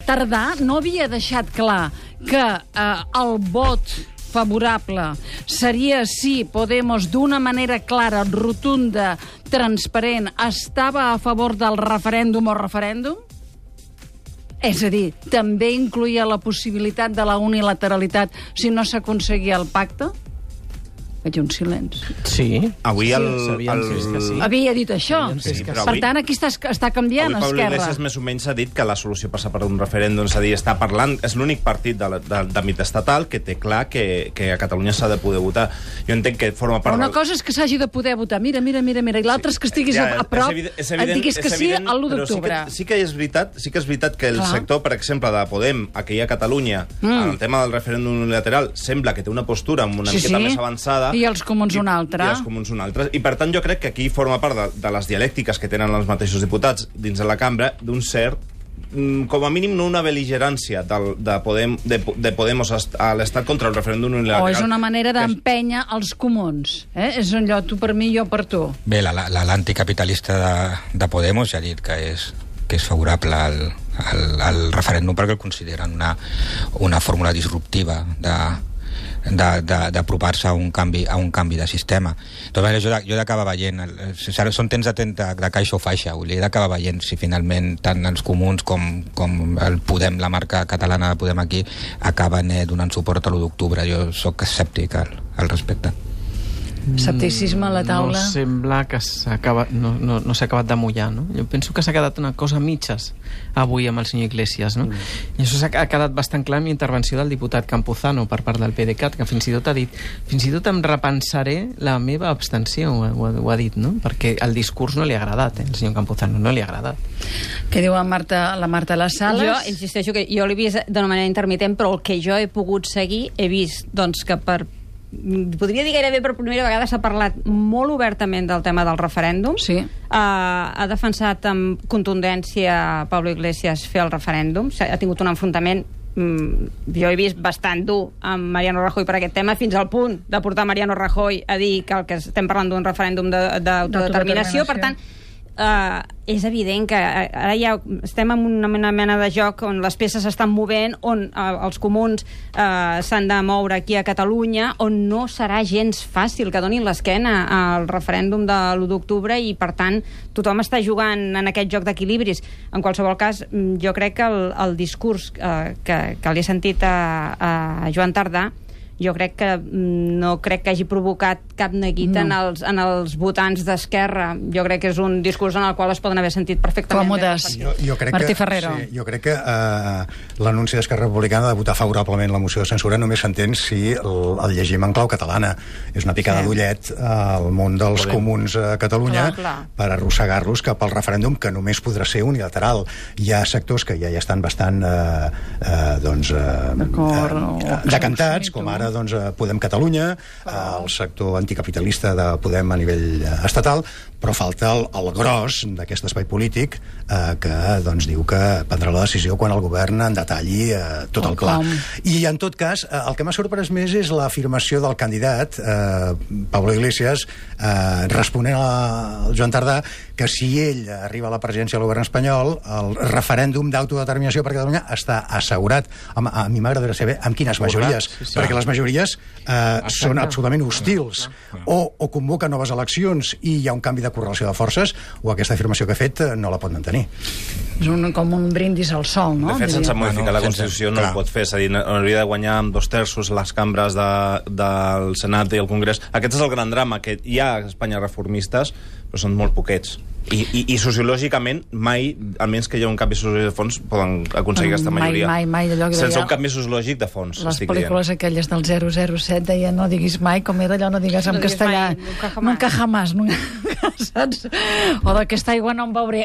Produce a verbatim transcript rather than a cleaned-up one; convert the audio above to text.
Tardà no havia deixat clar que eh, el vot favorable seria si Podemos d'una manera clara, rotunda, transparent, estava a favor del referèndum o referèndum? És a dir, també incloïa la possibilitat de la unilateralitat si no s'aconseguia el pacte? Veig un silenci. Sí. Avui el... Sí, el... que sí. Havia dit això. Sí, per avui... tant, aquí està, està canviant, avui Pablo Esquerra. Iglesias més o menys ha dit que la solució passa per un referèndum, és a dir, està parlant, és l'únic partit de, de, d'àmbit estatal que té clar que, que a Catalunya s'ha de poder votar. Jo entenc que forma part... Però una del... cosa és que s'hagi de poder votar, mira, mira, mira, mira, i l'altra és que estiguis Ja, a prop, és evident, és et evident, diguis que és sí evident, a l'u d'octubre. però Sí que, sí que és veritat, sí que és veritat que el Clar. sector, per exemple, de Podem, aquí a Catalunya, Mm. en el tema del referèndum unilateral, sembla que té una postura una Sí, miqueta sí. més avançada. I els comuns i, una altra. I els comuns una altra. I per tant jo crec que aquí forma part de, de les dialèctiques que tenen els mateixos diputats dins de la cambra, d'un cert, com a mínim no una bel·ligerància del, de, Podem, de, de Podemos a l'Estat contra el referèndum unilateral. O és una manera d'empènyer els comuns. Eh? És allò, tu per mi, jo per tu. Bé, la, la, l'anticapitalista de, de Podemos ja ha dit que és, que és favorable al, al, al referèndum perquè el consideren una, una fórmula disruptiva de d'apropar-se a un canvi a un canvi de sistema. De totes maneres, jo, de, jo d'acabar veient, el, són temps de, de, de caixa o faixa, vull dir, d'acabar veient si finalment tant els comuns com, com el Podem, la marca catalana de Podem aquí, acaben eh, donant suport a l'u d'octubre. Jo sóc escèptic al, al respecte. Escepticisme a la taula. No sembla que s'ha acabat, no, no, no s'ha acabat de mullar, no? Jo penso que s'ha quedat una cosa a mitges avui amb el senyor Iglesias, no? Mm. I això s'ha ha quedat bastant clar amb la intervenció del diputat Campuzano per part del PDeCAT, que fins i tot ha dit, fins i tot em repensaré la meva abstenció, ho, ho, ho ha dit, no? Perquè el discurs no li ha agradat, eh? El senyor Campuzano no li ha agradat. Què diu la Marta, la Marta Les Sales? Jo insisteixo que jo l'he vist d'una manera intermitent, però el que jo he pogut seguir, he vist doncs, que per podria dir gairebé per primera vegada s'ha parlat molt obertament del tema del referèndum. Sí. Uh, ha defensat amb contundència Pablo Iglesias fer el referèndum. Ha tingut un enfrontament, mm, jo he vist bastant dur amb Mariano Rajoy per aquest tema, fins al punt de portar Mariano Rajoy a dir que el que estem parlant d'un referèndum d'autodeterminació. Per tant, Uh, és evident que ara ja estem en una mena de joc on les peces s'estan movent, on uh, els comuns uh, s'han de moure aquí a Catalunya, on no serà gens fàcil que donin l'esquena al referèndum de l'u d'octubre i, per tant, tothom està jugant en aquest joc d'equilibris. En qualsevol cas, jo crec que el, el discurs uh, que, que li he sentit a, a Joan Tardà, jo crec que no crec que hagi provocat cap neguit no. en, els, en els votants d'Esquerra. Jo crec que és un discurs en el qual es poden haver sentit perfectament. Còmodes. Jo, jo crec Martí que, Ferrero. Sí, jo crec que eh, l'anunci d'Esquerra Republicana de votar favorablement la moció de censura només s'entén si el, el llegim en clau catalana. És una picada sí. d'ullet al món dels Podem. comuns a Catalunya clar, clar. per arrossegar-los cap al referèndum, que només podrà ser unilateral. Hi ha sectors que ja hi estan bastant eh, eh, doncs, eh, eh, decantats, com ara doncs, Podem Catalunya, el sector anticapitalista de Podem a nivell estatal, però falta el, el gros d'aquest espai polític eh, que doncs, diu que prendrà la decisió quan el govern en detalli eh, tot el pla. I en tot cas, eh, el que m'ha sorprès més és l'afirmació del candidat, eh, Pablo Iglesias, eh, responent al Joan Tardà, que si ell arriba a la presidència del govern espanyol, el referèndum d'autodeterminació per Catalunya està assegurat. Home, a mi m'agradaria saber amb quines majories, sí, sí. perquè les majories eh, són absolutament hostils. O, o convoca noves eleccions i hi ha un canvi de correlació de forces, o aquesta afirmació que ha fet eh, no la pot mantenir. És un, com un brindis al sol, no? De fet, sense modificar la Constitució no ho pot fer. És a dir, hauria de guanyar amb dos terços les cambres de, del Senat i el Congrés. Aquest és el gran drama, que hi ha a Espanya reformistes, però són molt poquets. I, i, i sociològicament mai, almenys que hi ha un canvi sociològic de fons, poden aconseguir aquesta majoria. Mai, mai, mai, allò que sense deia... un canvi sociològic de fons. Les pel·lícules dient. aquelles del zero zero set deien no diguis mai, com era allò, no digues en no castellà. Mai, nunca jamás. Nunca jamás. Saps? O d'aquesta aigua no en veuré.